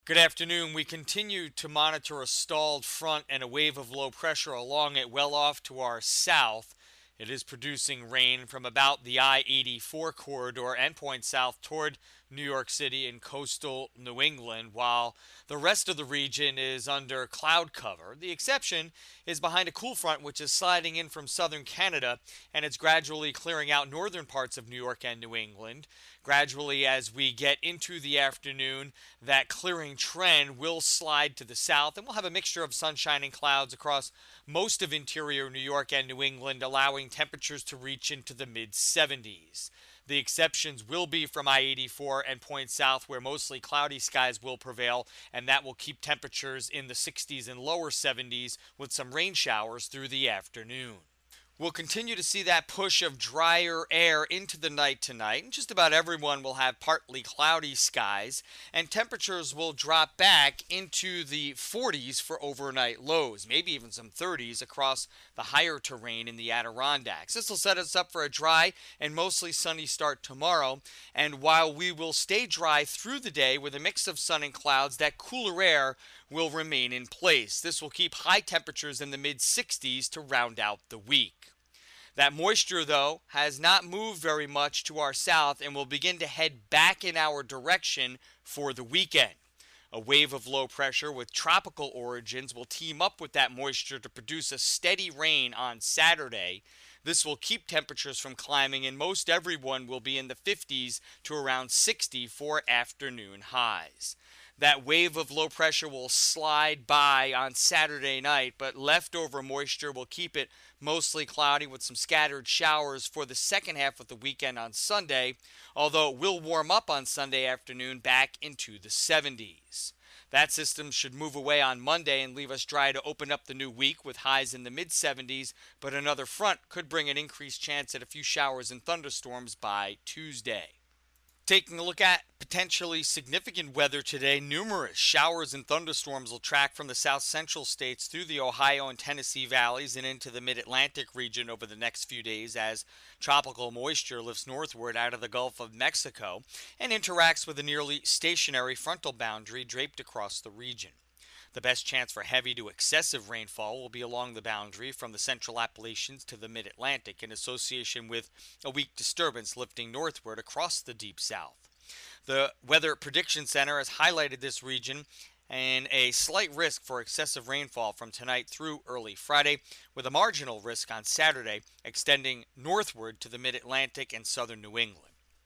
Good afternoon. We continue to monitor a stalled front and a wave of low pressure along it well off to our south. It is producing rain from about the I 84 corridor and points south toward New York City and coastal New England, while the rest of the region is under cloud cover. The exception is behind a cool front which is sliding in from southern Canada, and it's gradually clearing out northern parts of New York and New England. Gradually, as we get into the afternoon, that clearing trend will slide to the south, and we'll have a mixture of sunshine and clouds across most of interior New York and New England, allowing temperatures to reach into the mid 70s. The exceptions will be from I 84 and points south, where mostly cloudy skies will prevail, and that will keep temperatures in the 60s and lower 70s with some rain showers through the afternoon. We'll continue to see that push of drier air into the night tonight, and just about everyone will have partly cloudy skies, and temperatures will drop back into the 40s for overnight lows, maybe even some 30s across the higher terrain in the Adirondacks. This will set us up for a dry and mostly sunny start tomorrow, and while we will stay dry through the day with a mix of sun and clouds, that cooler air will remain in place. This will keep high temperatures in the mid 60s to round out the week. That moisture, though, has not moved very much to our south and will begin to head back in our direction for the weekend. A wave of low pressure with tropical origins will team up with that moisture to produce a steady rain on Saturday. This will keep temperatures from climbing, and most everyone will be in the 50s to around 60 for afternoon highs. That wave of low pressure will slide by on Saturday night, but leftover moisture will keep it mostly cloudy with some scattered showers for the second half of the weekend on Sunday, although it will warm up on Sunday afternoon back into the 70s. That system should move away on Monday and leave us dry to open up the new week with highs in the mid 70s, but another front could bring an increased chance at a few showers and thunderstorms by Tuesday. Taking a look at potentially significant weather today, numerous showers and thunderstorms will track from the south central states through the Ohio and Tennessee valleys and into the mid Atlantic region over the next few days as tropical moisture lifts northward out of the Gulf of Mexico and interacts with a nearly stationary frontal boundary draped across the region. The best chance for heavy to excessive rainfall will be along the boundary from the central Appalachians to the mid Atlantic in association with a weak disturbance lifting northward across the deep south. The Weather Prediction Center has highlighted this region and a slight risk for excessive rainfall from tonight through early Friday, with a marginal risk on Saturday extending northward to the mid Atlantic and southern New England.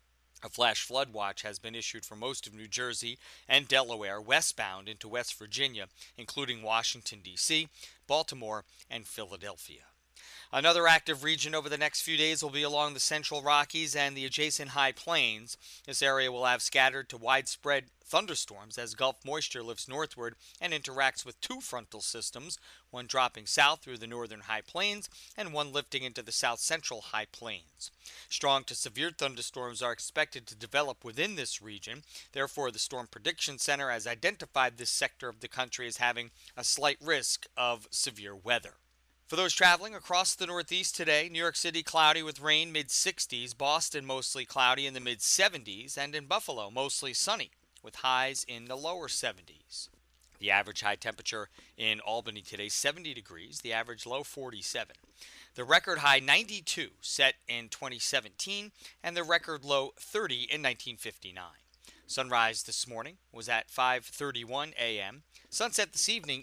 A flash flood watch has been issued for most of New Jersey and Delaware westbound into West Virginia, including Washington, D.C., Baltimore, and Philadelphia. Another active region over the next few days will be along the central Rockies and the adjacent high plains. This area will have scattered to widespread thunderstorms as Gulf moisture lifts northward and interacts with two frontal systems, one dropping south through the northern high plains and one lifting into the south central high plains. Strong to severe thunderstorms are expected to develop within this region. Therefore, the Storm Prediction Center has identified this sector of the country as having a slight risk of severe weather. For those traveling across the Northeast today, New York City cloudy with rain mid 60s, Boston mostly cloudy in the mid 70s, and in Buffalo mostly sunny with highs in the lower 70s. The average high temperature in Albany today 70 degrees, the average low 47. The record high 92 set in 2017 and the record low 30 in 1959. Sunrise this morning was at 5:31 a.m. Sunset this evening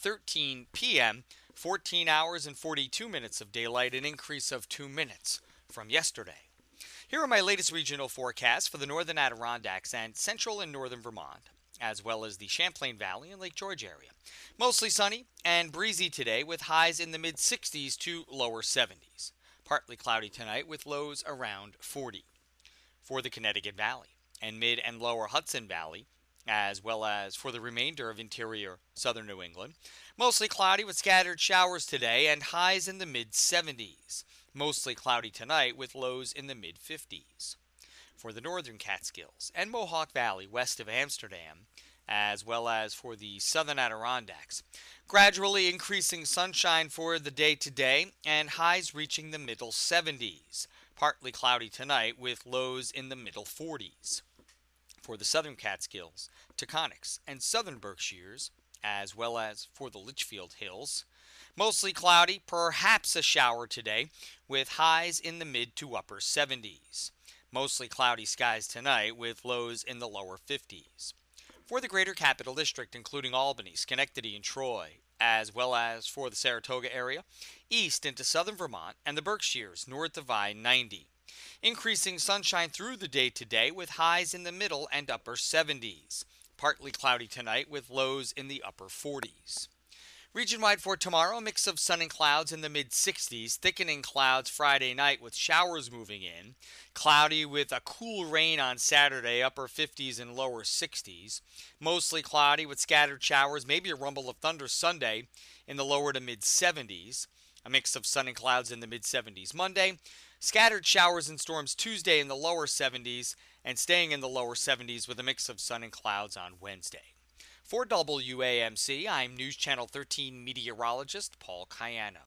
8:13 p.m. 14 hours and 42 minutes of daylight, an increase of 2 minutes from yesterday. Here are my latest regional forecasts for the northern Adirondacks and central and northern Vermont, as well as the Champlain Valley and Lake George area. Mostly sunny and breezy today with highs in the mid 60s to lower 70s. Partly cloudy tonight with lows around 40. For the Connecticut Valley and mid and lower Hudson Valley, as well as for the remainder of interior southern New England. Mostly cloudy with scattered showers today and highs in the mid 70s. Mostly cloudy tonight with lows in the mid 50s. For the northern Catskills and Mohawk Valley west of Amsterdam, as well as for the southern Adirondacks. Gradually increasing sunshine for the day today and highs reaching the middle 70s. Partly cloudy tonight with lows in the middle 40s. For the southern Catskills, Taconics, and southern Berkshires, as well as for the Litchfield Hills. Mostly cloudy, perhaps a shower today, with highs in the mid to upper 70s. Mostly cloudy skies tonight, with lows in the lower 50s. For the greater capital district, including Albany, Schenectady, and Troy, as well as for the Saratoga area, east into southern Vermont, and the Berkshires north of I-90. Increasing sunshine through the day today with highs in the middle and upper 70s. Partly cloudy tonight with lows in the upper 40s. Region-wide for tomorrow, a mix of sun and clouds in the mid-60s, thickening clouds Friday night with showers moving in. Cloudy with a cool rain on Saturday, upper 50s and lower 60s. Mostly cloudy with scattered showers, maybe a rumble of thunder Sunday in the lower to mid-70s. A mix of sun and clouds in the mid-70s Monday. Scattered showers and storms Tuesday in the lower 70s and staying in the lower 70s with a mix of sun and clouds on Wednesday. For WAMC, I'm News Channel 13 meteorologist Paul Cayano.